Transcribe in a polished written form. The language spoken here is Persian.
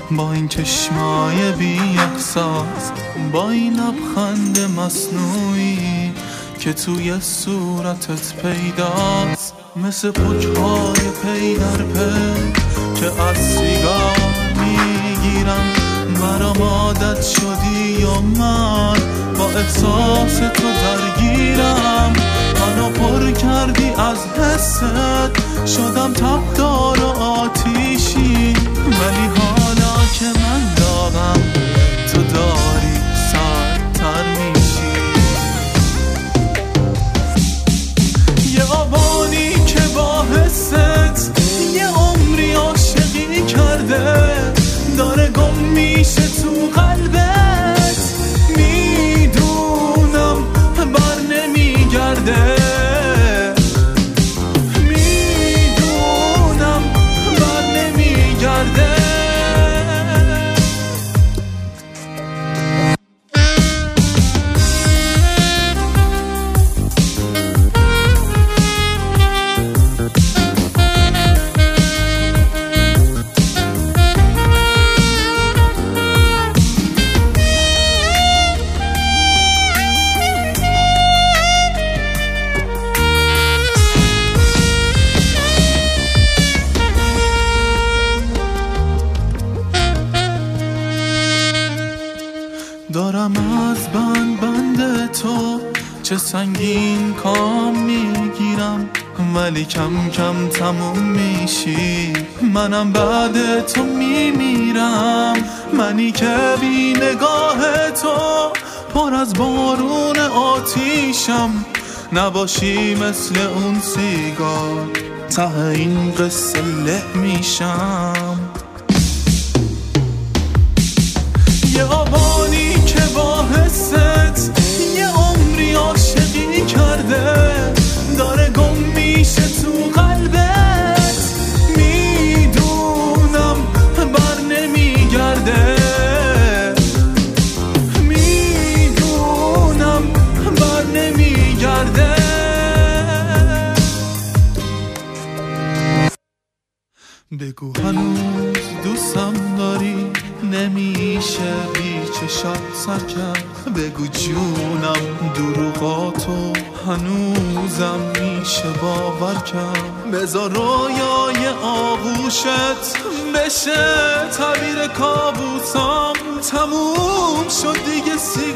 با این چشمای بی احساس، با این لبخند مصنوعی که توی صورتت پیداست، مثل پک‌های پی در پی که از سیگار میگیرم. برام عادت شدی و من با احساس تو درگیرم. منو پر کردی از حست، شدم تبدار و آتیشی. ولی حالا که من داغم تو داری سردتر میشی. یه آبانی که با حست یه عمری عاشقی کرده، داره گم میشه تو قلبت. میدونم بر نمیگرده، میدونم بر نمیگرده. دارم از بند تو چه سنگین کام میگیرم، ولی کم کم تموم میشی. منم بعد تو میمیرم، منی که بی نگاه تو پر از بارون آتیشم. نباشی مثل اون سیگار ته این قصه له میشم. یه آبانی که با حست یه عمری عاشقی کرده، داره گم میشه تو قلبت. میدونم بر نمیگرده، میدونم بر نمیگرده. بگو هنوز دوستم داری، نمیشه بی چشات سر کرد. بگو جونم دروغاتو هنوزم میشه باور کرد. بذار رویای آغوشت بشه تعبیر کابوسام. تموم شد دیگه